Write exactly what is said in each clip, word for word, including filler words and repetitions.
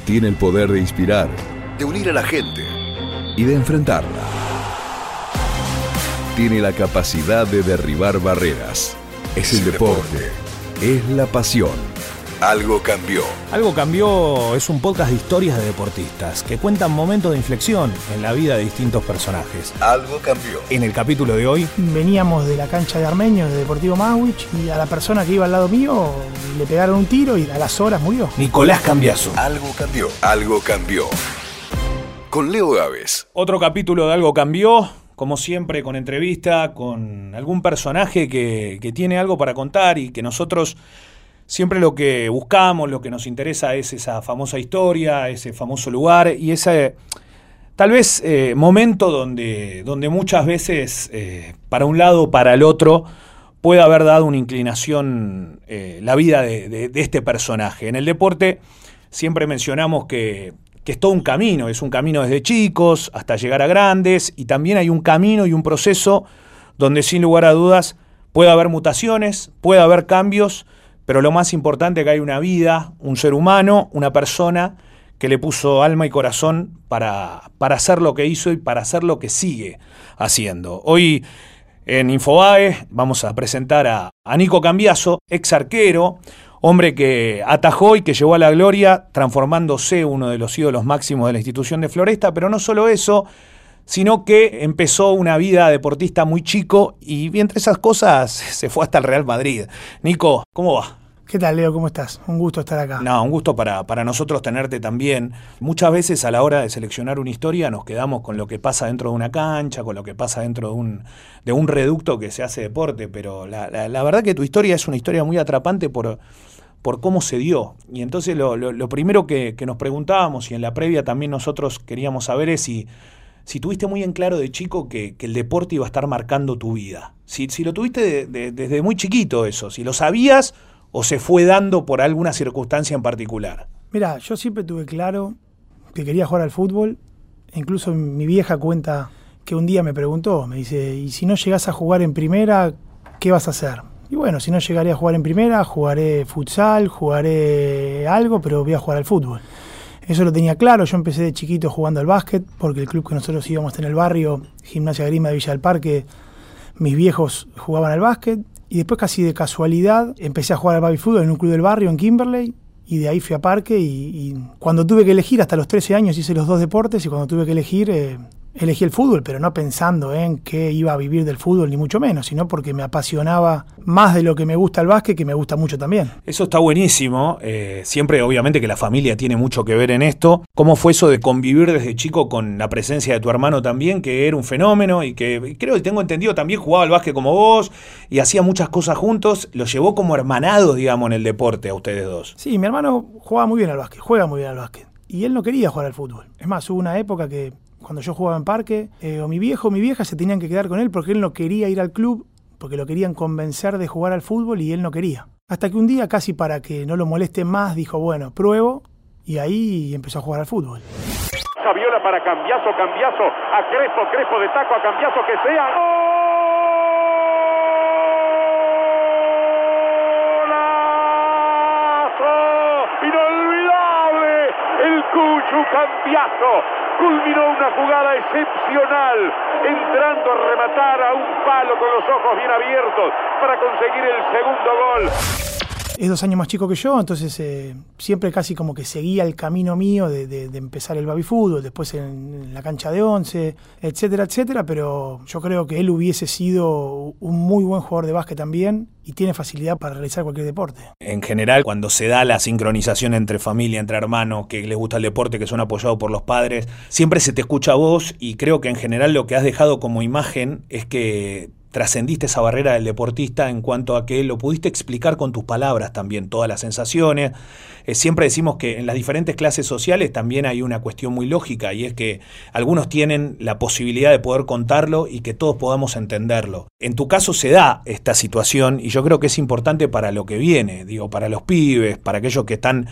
Tiene el poder de inspirar, de unir a la gente y de enfrentarla. Tiene la capacidad de derribar barreras. Es el deporte, es la pasión. Algo cambió. Algo cambió es un podcast de historias de deportistas que cuentan momentos de inflexión en la vida de distintos personajes. Algo cambió. En el capítulo de hoy, veníamos de la cancha de Armenio, de Deportivo Maswich, y a la persona que iba al lado mío le pegaron un tiro y a las horas murió. Nicolás Cambiaso. Algo cambió. Algo cambió. Con Leo Gávez. Otro capítulo de Algo cambió, como siempre con entrevista, con algún personaje que, que tiene algo para contar y que nosotros siempre lo que buscamos, lo que nos interesa es esa famosa historia, ese famoso lugar y ese tal vez eh, momento donde, donde muchas veces eh, para un lado o para el otro puede haber dado una inclinación eh, la vida de, de, de este personaje. En el deporte siempre mencionamos que, que es todo un camino, es un camino desde chicos hasta llegar a grandes y también hay un camino y un proceso donde sin lugar a dudas puede haber mutaciones, puede haber cambios, pero lo más importante es que hay una vida, un ser humano, una persona que le puso alma y corazón para, para hacer lo que hizo y para hacer lo que sigue haciendo. Hoy en Infobae vamos a presentar a, a Nico Cambiaso, ex arquero, hombre que atajó y que llevó a la gloria, transformándose uno de los ídolos máximos de la institución de Floresta, pero no solo eso, sino que empezó una vida deportista muy chico y entre esas cosas se fue hasta el Real Madrid. Nico, ¿cómo va? ¿Qué tal, Leo? ¿Cómo estás? Un gusto estar acá. No, un gusto para, para nosotros tenerte también. Muchas veces a la hora de seleccionar una historia nos quedamos con lo que pasa dentro de una cancha, con lo que pasa dentro de un, de un reducto que se hace deporte, pero la, la, la verdad que tu historia es una historia muy atrapante por, por cómo se dio. Y entonces lo, lo, lo primero que, que nos preguntábamos y en la previa también nosotros queríamos saber es si Si tuviste muy en claro de chico que, que el deporte iba a estar marcando tu vida. Si, si lo tuviste de, de, desde muy chiquito eso, si lo sabías o se fue dando por alguna circunstancia en particular. Mirá, yo siempre tuve claro que quería jugar al fútbol. Incluso mi vieja cuenta que un día me preguntó, me dice, ¿y si no llegás a jugar en primera, qué vas a hacer? Y bueno, si no llegaré a jugar en primera, jugaré futsal, jugaré algo, pero voy a jugar al fútbol. Eso lo tenía claro, yo empecé de chiquito jugando al básquet, porque el club que nosotros íbamos en el barrio, Gimnasia Grima de Villa del Parque, mis viejos jugaban al básquet, y después casi de casualidad empecé a jugar al baby fútbol en un club del barrio en Kimberley, y de ahí fui a Parque, y, y cuando tuve que elegir, hasta los trece años hice los dos deportes, y cuando tuve que elegir, eh, elegí el fútbol, pero no pensando en que iba a vivir del fútbol, ni mucho menos, sino porque me apasionaba más de lo que me gusta el básquet, que me gusta mucho también. Eso está buenísimo, eh, siempre obviamente que la familia tiene mucho que ver en esto. ¿Cómo fue eso de convivir desde chico con la presencia de tu hermano también, que era un fenómeno y que creo que tengo entendido también jugaba al básquet como vos y hacía muchas cosas juntos? Lo llevó como hermanados, digamos, en el deporte a ustedes dos. Sí, mi hermano jugaba muy bien al básquet, juega muy bien al básquet, y él no quería jugar al fútbol. Es más, hubo una época que cuando yo jugaba en Parque, eh, o mi viejo o mi vieja se tenían que quedar con él porque él no quería ir al club, porque lo querían convencer de jugar al fútbol y él no quería. Hasta que un día, casi para que no lo moleste más, dijo, bueno, pruebo, y ahí empezó a jugar al fútbol. Saviola para Cambiaso, Cambiaso, a Crespo, Crespo de taco, a Cambiaso que sea. ¡Golazo! ¡Inolvidable! El Cuchu Cambiaso culminó una jugada excepcional, entrando a rematar a un palo con los ojos bien abiertos para conseguir el segundo gol. Es dos años más chico que yo, entonces eh, siempre casi como que seguía el camino mío de, de, de empezar el baby fútbol, después en, en la cancha de once, etcétera, etcétera, pero yo creo que él hubiese sido un muy buen jugador de básquet también y tiene facilidad para realizar cualquier deporte. En general, cuando se da la sincronización entre familia, entre hermanos, que les gusta el deporte, que son apoyados por los padres, siempre se te escucha a vos y creo que en general lo que has dejado como imagen es que trascendiste esa barrera del deportista en cuanto a que lo pudiste explicar con tus palabras también, todas las sensaciones. Eh, siempre decimos que en las diferentes clases sociales también hay una cuestión muy lógica y es que algunos tienen la posibilidad de poder contarlo y que todos podamos entenderlo. En tu caso se da esta situación y yo creo que es importante para lo que viene, digo, para los pibes, para aquellos que están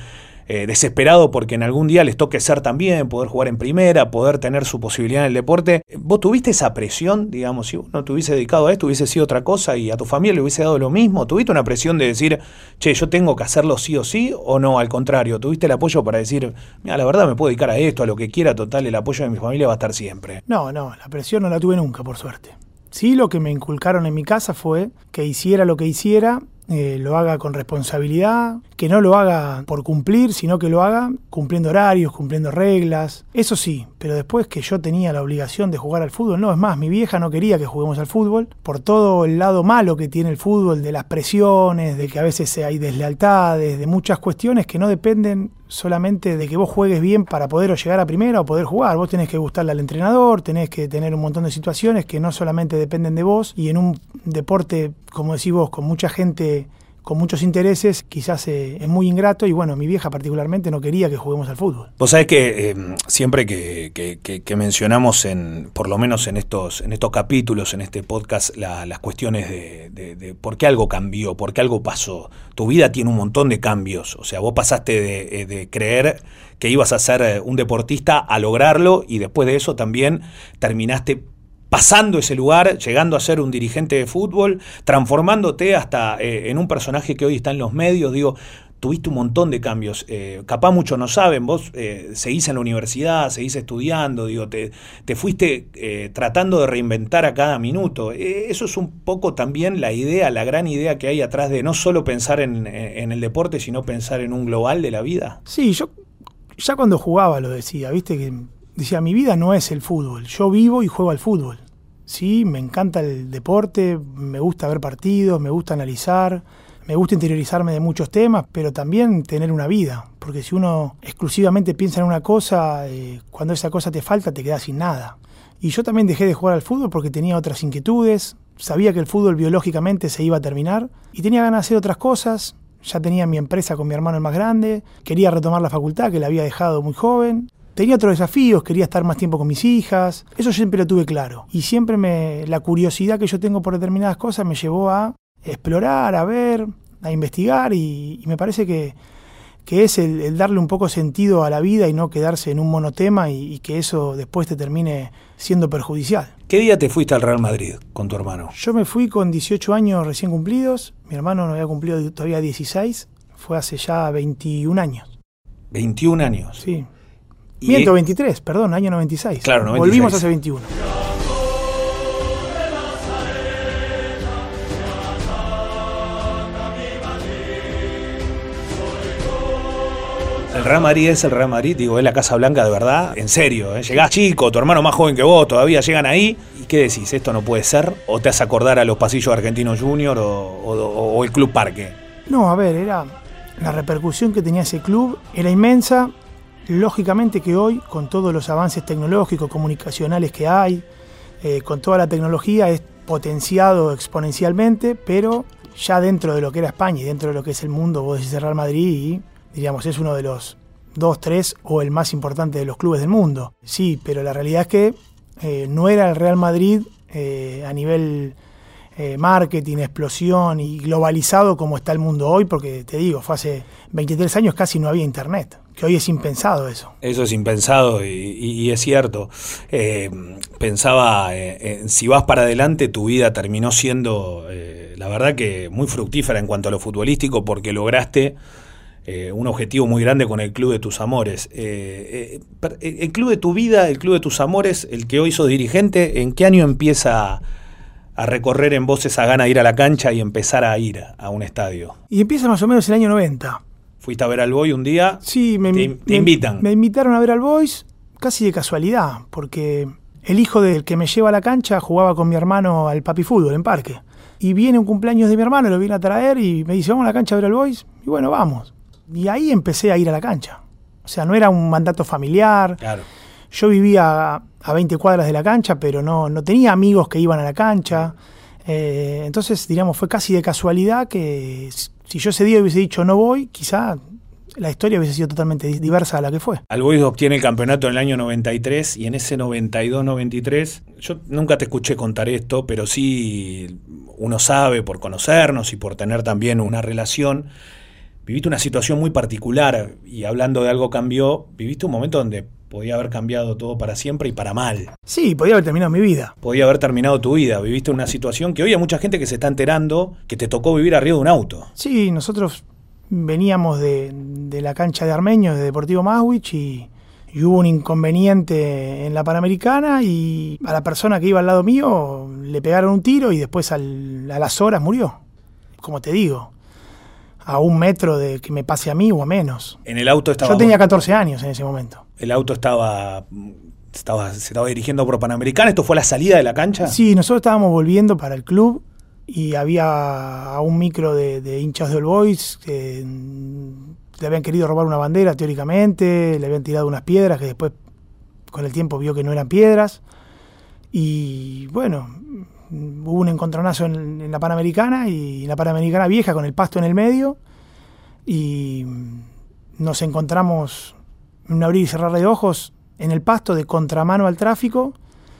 eh, desesperado porque en algún día les toque ser también, poder jugar en primera, poder tener su posibilidad en el deporte. ¿Vos tuviste esa presión, digamos, si uno te hubiese dedicado a esto, hubiese sido otra cosa y a tu familia le hubiese dado lo mismo? ¿Tuviste una presión de decir, che, yo tengo que hacerlo sí o sí, o no, al contrario? ¿Tuviste el apoyo para decir, mira, la verdad me puedo dedicar a esto, a lo que quiera, total, el apoyo de mi familia va a estar siempre? No, no, la presión no la tuve nunca, por suerte. Sí, lo que me inculcaron en mi casa fue que hiciera lo que hiciera, eh, lo haga con responsabilidad, que no lo haga por cumplir, sino que lo haga cumpliendo horarios, cumpliendo reglas. Eso sí, pero después que yo tenía la obligación de jugar al fútbol, no, es más, mi vieja no quería que juguemos al fútbol, por todo el lado malo que tiene el fútbol, de las presiones, de que a veces hay deslealtades, de muchas cuestiones que no dependen solamente de que vos juegues bien para poder o llegar a primera o poder jugar. Vos tenés que gustarle al entrenador, tenés que tener un montón de situaciones que no solamente dependen de vos, y en un deporte, como decís vos, con mucha gente, con muchos intereses, quizás eh, es muy ingrato, y bueno, mi vieja particularmente no quería que juguemos al fútbol. Vos sabés que eh, siempre que, que, que, que mencionamos, en, por lo menos en estos, en estos capítulos, en este podcast, la, las cuestiones de, de, de por qué algo cambió, por qué algo pasó. Tu vida tiene un montón de cambios, o sea, vos pasaste de, de creer que ibas a ser un deportista a lograrlo, y después de eso también terminaste pasando ese lugar, llegando a ser un dirigente de fútbol, transformándote hasta eh, en un personaje que hoy está en los medios. Digo, tuviste un montón de cambios. Eh, capaz muchos no saben, vos eh, seguís en la universidad, seguís estudiando, digo, te, te fuiste eh, tratando de reinventar a cada minuto. Eh, eso es un poco también la idea, la gran idea que hay atrás de no solo pensar en, en el deporte, sino pensar en un global de la vida. Sí, yo ya cuando jugaba lo decía, viste que decía, mi vida no es el fútbol, yo vivo y juego al fútbol. Sí, me encanta el deporte, me gusta ver partidos, me gusta analizar, me gusta interiorizarme de muchos temas, pero también tener una vida, porque si uno exclusivamente piensa en una cosa, eh, cuando esa cosa te falta te quedas sin nada. Y yo también dejé de jugar al fútbol porque tenía otras inquietudes, sabía que el fútbol biológicamente se iba a terminar y tenía ganas de hacer otras cosas. Ya tenía mi empresa con mi hermano el más grande, quería retomar la facultad que la había dejado muy joven. Tenía otros desafíos, quería estar más tiempo con mis hijas, eso siempre lo tuve claro. Y siempre me, la curiosidad que yo tengo por determinadas cosas me llevó a explorar, a ver, a investigar, y, y me parece que, que es el, el darle un poco sentido a la vida y no quedarse en un monotema y, y que eso después te termine siendo perjudicial. ¿Qué día te fuiste al Real Madrid con tu hermano? Yo me fui con dieciocho años recién cumplidos, mi hermano no había cumplido todavía dieciséis, fue hace ya veintiún años. veintiún años. Sí. Miento, veintitrés, perdón, año noventa y seis. Claro, noventa y seis. Volvimos hace veintiuno. El Real Madrid es el Real Madrid, digo, es la Casa Blanca de verdad, en serio, ¿eh? Llegás chico, tu hermano más joven que vos, todavía llegan ahí, ¿y qué decís? ¿Esto no puede ser? ¿O te hace acordar a los pasillos Argentinos Junior o, o, o el Club Parque? No, a ver, era la repercusión que tenía ese club, era inmensa. Lógicamente que hoy, con todos los avances tecnológicos, comunicacionales que hay, eh, con toda la tecnología, es potenciado exponencialmente, pero ya dentro de lo que era España y dentro de lo que es el mundo, vos decís el Real Madrid y, diríamos, es uno de los dos, tres o el más importante de los clubes del mundo. Sí, pero la realidad es que eh, no era el Real Madrid eh, a nivel eh, marketing, explosión y globalizado como está el mundo hoy, porque te digo, fue hace veintitrés años casi no había internet. Que hoy es impensado eso. Eso es impensado y, y, y es cierto. Eh, pensaba, eh, eh, si vas para adelante, tu vida terminó siendo, eh, la verdad que muy fructífera en cuanto a lo futbolístico, porque lograste eh, un objetivo muy grande con el club de tus amores. Eh, eh, el club de tu vida, el club de tus amores, el que hoy sos dirigente, ¿en qué año empieza a recorrer en vos esa gana de ir a la cancha y empezar a ir a un estadio? Y empieza más o menos el año noventa. ¿Fuiste a ver al Boys un día? Sí, me, te, te invitan. Me, me invitaron a ver al Boys casi de casualidad, porque el hijo del que me lleva a la cancha jugaba con mi hermano al papi fútbol en Parque. Y viene un cumpleaños de mi hermano, lo viene a traer y me dice, vamos a la cancha a ver al Boys. Y bueno, vamos. Y ahí empecé a ir a la cancha. O sea, no era un mandato familiar. Claro. Yo vivía a veinte cuadras de la cancha, pero no, no tenía amigos que iban a la cancha. Eh, entonces, diríamos, fue casi de casualidad que si yo ese día hubiese dicho no voy, quizá la historia hubiese sido totalmente diversa a la que fue. Al Boys obtiene el campeonato en el año noventa y tres y en ese noventa y dos noventa y tres, yo nunca te escuché contar esto, pero sí uno sabe por conocernos y por tener también una relación, viviste una situación muy particular y hablando de algo cambió, viviste un momento donde podía haber cambiado todo para siempre y para mal. Sí, podía haber terminado mi vida. Podía haber terminado tu vida. Viviste una situación que hoy hay mucha gente que se está enterando que te tocó vivir arriba de un auto. Sí, nosotros veníamos de, de la cancha de Armeños, de Deportivo Maswich, y, y hubo un inconveniente en la Panamericana y a la persona que iba al lado mío le pegaron un tiro y después al, a las horas murió. Como te digo, a un metro de que me pase a mí o a menos. En el auto estaba... Yo tenía catorce años en ese momento. El auto estaba, estaba, se estaba dirigiendo por Panamericana. ¿Esto fue a la salida de la cancha? Sí, nosotros estábamos volviendo para el club y había a un micro de, de hinchas de All Boys que le habían querido robar una bandera teóricamente, le habían tirado unas piedras que después con el tiempo vio que no eran piedras. Y bueno, hubo un encontronazo en, en la Panamericana y en la Panamericana vieja con el pasto en el medio y nos encontramos en un abrir y cerrar de ojos en el pasto de contramano al tráfico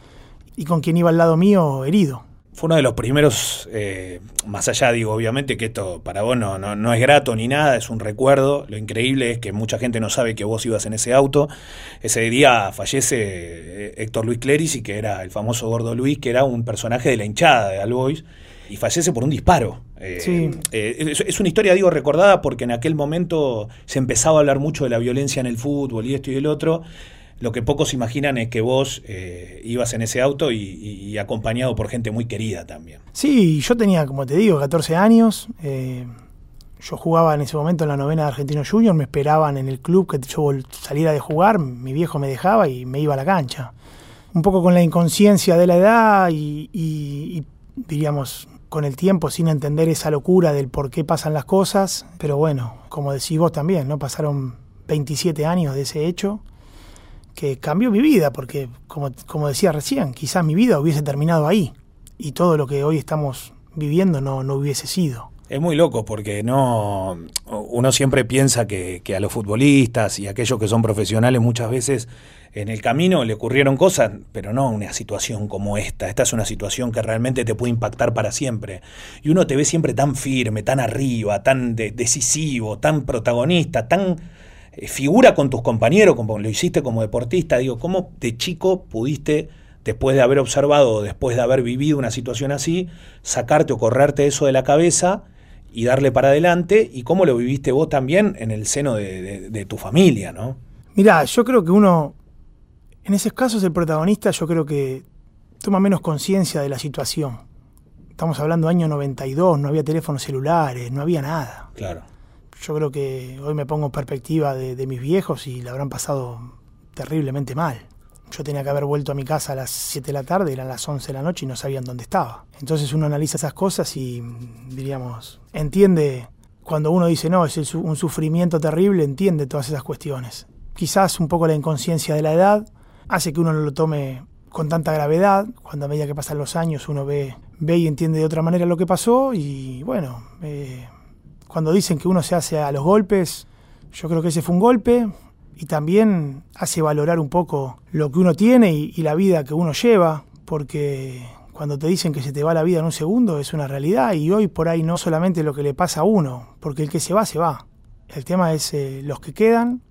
y con quien iba al lado mío herido. Fue uno de los primeros, eh, más allá digo, obviamente que esto para vos no, no, no es grato ni nada, es un recuerdo. Lo increíble es que mucha gente no sabe que vos ibas en ese auto. Ese día fallece Héctor Luis Clerici, que era el famoso Gordo Luis, que era un personaje de la hinchada de All Boys, y fallece por un disparo. Eh, sí. eh, es, es una historia, digo, recordada porque en aquel momento se empezaba a hablar mucho de la violencia en el fútbol y esto y el otro. Lo que pocos imaginan es que vos eh, ibas en ese auto y, y, y acompañado por gente muy querida también. Sí, yo tenía, como te digo, catorce años. Eh, yo jugaba en ese momento en la novena de Argentino Junior. Me esperaban en el club que yo saliera de jugar. Mi viejo me dejaba y me iba a la cancha. Un poco con la inconsciencia de la edad y, y, y diríamos, con el tiempo, sin entender esa locura del por qué pasan las cosas. Pero bueno, como decís vos también, ¿no? Pasaron veintisiete años de ese hecho que cambió mi vida, porque como, como decía recién, quizás mi vida hubiese terminado ahí y todo lo que hoy estamos viviendo no, no hubiese sido. Es muy loco porque no uno siempre piensa que, que a los futbolistas y a aquellos que son profesionales muchas veces en el camino le ocurrieron cosas, pero no una situación como esta. Esta es una situación que realmente te puede impactar para siempre. Y uno te ve siempre tan firme, tan arriba, tan de, decisivo, tan protagonista, tan... figura con tus compañeros, como lo hiciste como deportista. Digo, ¿cómo de chico pudiste, después de haber observado, después de haber vivido una situación así, sacarte o correrte eso de la cabeza y darle para adelante? ¿Y cómo lo viviste vos también en el seno de, de, de tu familia, no? Mirá, yo creo que uno, en esos casos el protagonista, yo creo que toma menos conciencia de la situación. Estamos hablando año noventa y dos, no había teléfonos celulares, no había nada. Claro. Yo creo que hoy me pongo en perspectiva de, de mis viejos y la habrán pasado terriblemente mal. Yo tenía que haber vuelto a mi casa a las siete de la tarde, eran las once de la noche y no sabían dónde estaba. Entonces uno analiza esas cosas y, diríamos, entiende, cuando uno dice, no, es el, un sufrimiento terrible, entiende todas esas cuestiones. Quizás un poco la inconsciencia de la edad hace que uno no lo tome con tanta gravedad. Cuando a medida que pasan los años uno ve, ve y entiende de otra manera lo que pasó y, bueno... Eh, Cuando dicen que uno se hace a los golpes, yo creo que ese fue un golpe y también hace valorar un poco lo que uno tiene y, y la vida que uno lleva, porque cuando te dicen que se te va la vida en un segundo es una realidad y hoy por ahí no solamente lo que le pasa a uno, porque el que se va, se va. El tema es eh, los que quedan,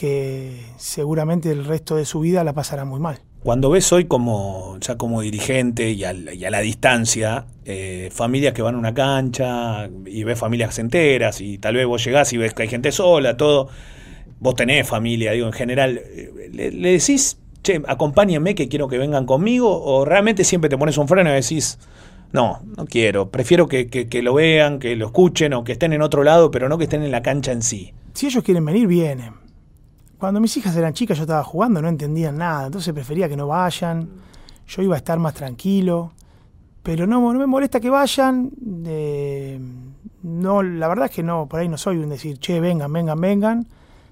que seguramente el resto de su vida la pasarán muy mal. Cuando ves hoy como ya como dirigente y a, y a la distancia, eh, familias que van a una cancha y ves familias enteras y tal vez vos llegás y ves que hay gente sola, todo, vos tenés familia, digo, en general, ¿le, le decís, che, acompáñenme que quiero que vengan conmigo? ¿O realmente siempre te pones un freno y decís, no, no quiero, prefiero que, que, que lo vean, que lo escuchen o que estén en otro lado, pero no que estén en la cancha en sí? Si ellos quieren venir, vienen. Cuando mis hijas eran chicas yo estaba jugando, no entendían nada, entonces prefería que no vayan, yo iba a estar más tranquilo, pero no, no me molesta que vayan, eh, no, la verdad es que no, por ahí no soy un decir, che, vengan, vengan, vengan,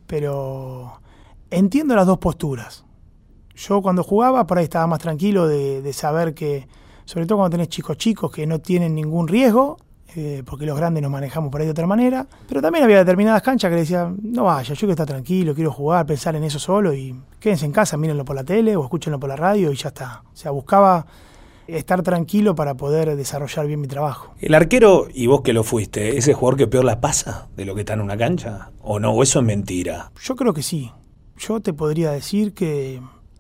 pero entiendo las dos posturas. Yo cuando jugaba por ahí estaba más tranquilo de, de saber que, sobre todo cuando tenés chicos chicos que no tienen ningún riesgo, Eh, porque los grandes nos manejamos por ahí de otra manera, pero también había determinadas canchas que le decían, no vaya, yo quiero estar tranquilo, quiero jugar, pensar en eso solo y quédense en casa, mírenlo por la tele o escúchenlo por la radio y ya está. O sea, buscaba estar tranquilo para poder desarrollar bien mi trabajo. El arquero, y vos que lo fuiste, ¿es el jugador que peor la pasa de lo que está en una cancha? ¿O no? ¿O eso es mentira? Yo creo que sí. Yo te podría decir que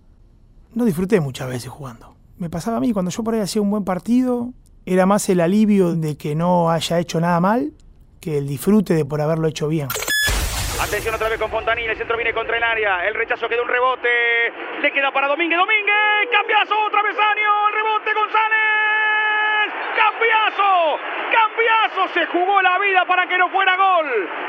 no disfruté muchas veces jugando. Me pasaba a mí, cuando yo por ahí hacía un buen partido, era más el alivio de que no haya hecho nada mal que el disfrute de por haberlo hecho bien. Atención otra vez con Fontanini, el centro viene contra el área, el rechazo queda un rebote, le queda para Domínguez, Domínguez, cambiazo, travesaño, el rebote González, cambiazo, cambiazo, se jugó la vida para que no fuera gol,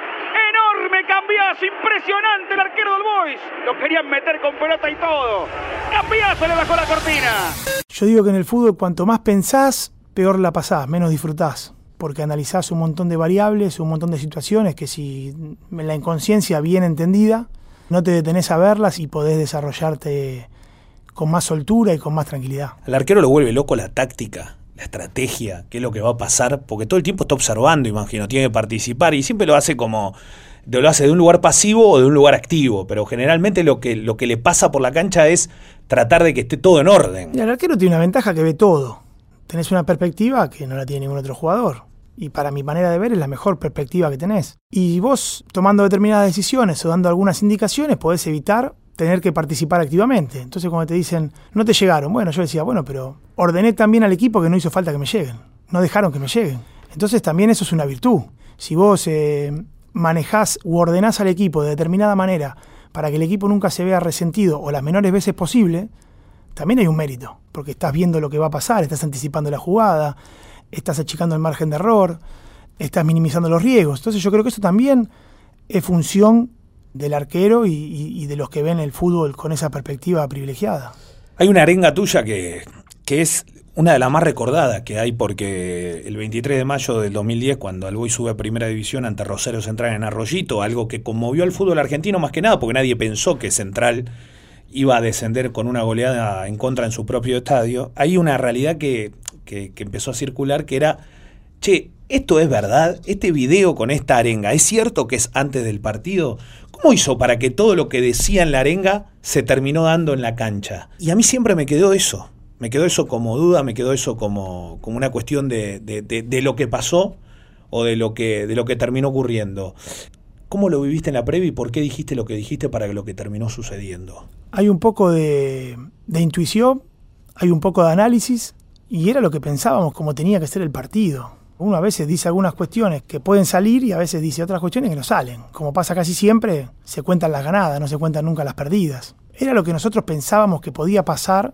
enorme cambiazo, impresionante el arquero del Boys, lo querían meter con pelota y todo, cambiazo le bajó la cortina. Yo digo que en el fútbol cuanto más pensás, peor la pasás, menos disfrutás. Porque analizás un montón de variables, un montón de situaciones que si la inconsciencia bien entendida, no te detenés a verlas y podés desarrollarte con más soltura y con más tranquilidad. Al arquero lo vuelve loco la táctica, la estrategia, qué es lo que va a pasar, porque todo el tiempo está observando, imagino, tiene que participar y siempre lo hace como, lo hace de un lugar pasivo o de un lugar activo, pero generalmente lo que, lo que le pasa por la cancha es tratar de que esté todo en orden. Y el arquero tiene una ventaja que ve todo. Tenés una perspectiva que no la tiene ningún otro jugador. Y para mi manera de ver es la mejor perspectiva que tenés. Y vos, tomando determinadas decisiones o dando algunas indicaciones, podés evitar tener que participar activamente. Entonces cuando te dicen, no te llegaron, bueno, yo decía, bueno, pero ordené también al equipo que no hizo falta que me lleguen. No dejaron que me lleguen. Entonces también eso es una virtud. Si vos eh, manejás u ordenás al equipo de determinada manera para que el equipo nunca se vea resentido o las menores veces posible, también hay un mérito, porque estás viendo lo que va a pasar, estás anticipando la jugada, estás achicando el margen de error, estás minimizando los riesgos. Entonces yo creo que eso también es función del arquero y, y, y de los que ven el fútbol con esa perspectiva privilegiada. Hay una arenga tuya que, que es una de las más recordadas que hay, porque el veintitrés de mayo del dos mil diez, cuando el Boys sube a Primera División ante Rosario Central en Arroyito, algo que conmovió al fútbol argentino más que nada, porque nadie pensó que Central iba a descender con una goleada en contra en su propio estadio. Hay una realidad que, que, que empezó a circular, que era, che, ¿esto es verdad? ¿Este video con esta arenga es cierto que es antes del partido? ¿Cómo hizo para que todo lo que decía en la arenga se terminó dando en la cancha? Y a mí siempre me quedó eso, me quedó eso como duda, me quedó eso como, como una cuestión de, de, de, de lo que pasó o de lo que, de lo que terminó ocurriendo. ¿Cómo lo viviste en la previa y por qué dijiste lo que dijiste para lo que terminó sucediendo? Hay un poco de, de intuición, hay un poco de análisis, y era lo que pensábamos cómo tenía que ser el partido. Uno a veces dice algunas cuestiones que pueden salir y a veces dice otras cuestiones que no salen. Como pasa casi siempre, se cuentan las ganadas, no se cuentan nunca las perdidas. Era lo que nosotros pensábamos que podía pasar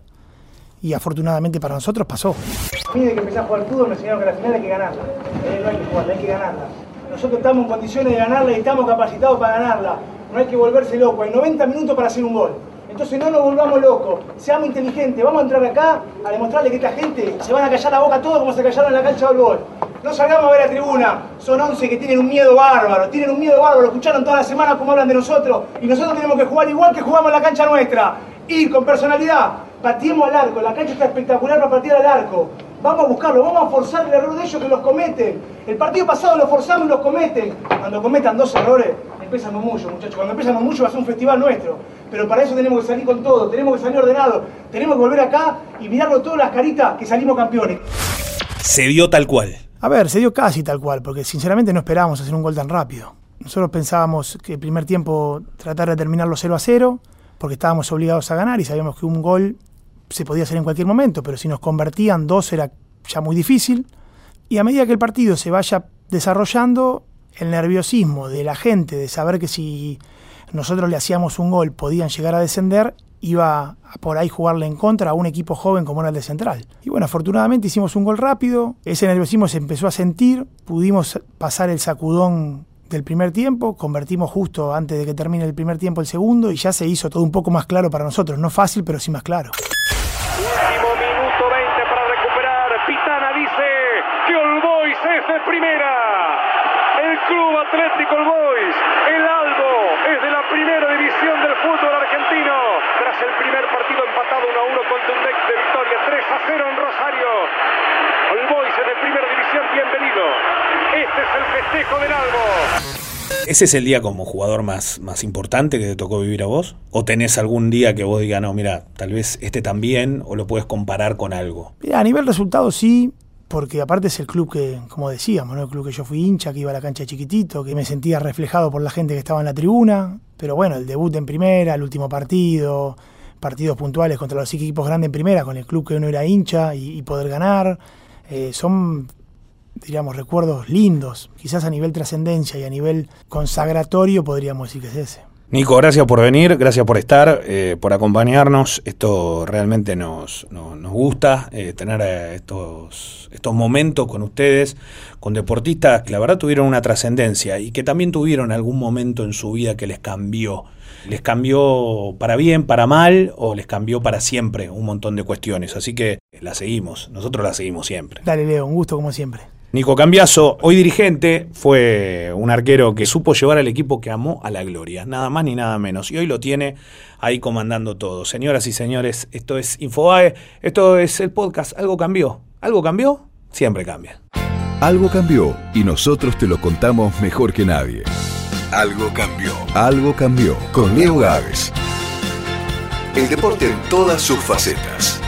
y afortunadamente para nosotros pasó. A mí, desde que empecé a jugar al fútbol, me enseñaron que la final hay que ganarla. Eh, no hay que jugarla, hay que ganarla. Nosotros estamos en condiciones de ganarla y estamos capacitados para ganarla. No hay que volverse loco. Hay noventa minutos para hacer un gol. Entonces no nos volvamos locos, seamos inteligentes, vamos a entrar acá a demostrarle que esta gente se van a callar la boca todo como se callaron en la cancha del gol. No salgamos a ver la tribuna, son once que tienen un miedo bárbaro, tienen un miedo bárbaro, escucharon toda la semana cómo hablan de nosotros y nosotros tenemos que jugar igual que jugamos en la cancha nuestra, ir con personalidad, pateemos al arco, la cancha está espectacular para patear al arco. Vamos a buscarlo, vamos a forzar el error de ellos que los cometen. El partido pasado lo forzamos y los cometen. Cuando cometan dos errores, empezamos mucho, muchachos. Cuando empezamos mucho va a ser un festival nuestro. Pero para eso tenemos que salir con todo, tenemos que salir ordenados. Tenemos que volver acá y mirarlo todas las caritas que salimos campeones. Se dio tal cual. A ver, se dio casi tal cual, porque sinceramente no esperábamos hacer un gol tan rápido. Nosotros pensábamos que el primer tiempo tratar de terminarlo cero a cero, porque estábamos obligados a ganar y sabíamos que un gol se podía hacer en cualquier momento, pero si nos convertían dos era ya muy difícil. Y a medida que el partido se vaya desarrollando, el nerviosismo de la gente de saber que si nosotros le hacíamos un gol podían llegar a descender, iba a por ahí jugarle en contra a un equipo joven como era el de Central. Y bueno, afortunadamente hicimos un gol rápido, ese nerviosismo se empezó a sentir, pudimos pasar el sacudón del primer tiempo, convertimos justo antes de que termine el primer tiempo el segundo y ya se hizo todo un poco más claro para nosotros, no fácil pero sí más claro. Último minuto veinte para recuperar. Pitana dice que All Boys es de primera. El Club Atlético All Boys, el Albo, es de la primera división del fútbol argentino. Tras el primer partido empatado uno a uno contundente victoria tres a cero en Rosario. All Boys es de primera división, bienvenido. Este es el festejo del Albo. ¿Ese es el día como jugador más, más importante que te tocó vivir a vos? ¿O tenés algún día que vos digas, no, mira, tal vez este también, o lo puedes comparar con algo? Mira, a nivel resultado sí, porque aparte es el club que, como decíamos, ¿no? El club que yo fui hincha, que iba a la cancha chiquitito, que me sentía reflejado por la gente que estaba en la tribuna. Pero bueno, el debut en primera, el último partido, partidos puntuales contra los equipos grandes en primera, con el club que uno era hincha y, y poder ganar, eh, son, diríamos, recuerdos lindos. Quizás a nivel trascendencia y a nivel consagratorio podríamos decir que es ese. Nico, gracias por venir, gracias por estar, eh, por acompañarnos. Esto realmente nos, nos, nos gusta, eh, tener eh, estos, estos momentos con ustedes, con deportistas que la verdad tuvieron una trascendencia y que también tuvieron algún momento en su vida que les cambió. Les cambió para bien, para mal, o les cambió para siempre un montón de cuestiones. Así que la seguimos, nosotros la seguimos siempre. Dale, Leo, un gusto como siempre. Nico Cambiaso, hoy dirigente, fue un arquero que supo llevar al equipo que amó a la gloria, nada más ni nada menos, y hoy lo tiene ahí comandando todo. Señoras y señores, esto es Infobae, esto es el podcast Algo Cambió. ¿Algo cambió? Siempre cambia. Algo cambió y nosotros te lo contamos mejor que nadie. Algo cambió. Algo cambió con Leo Gávez. El deporte en todas sus facetas.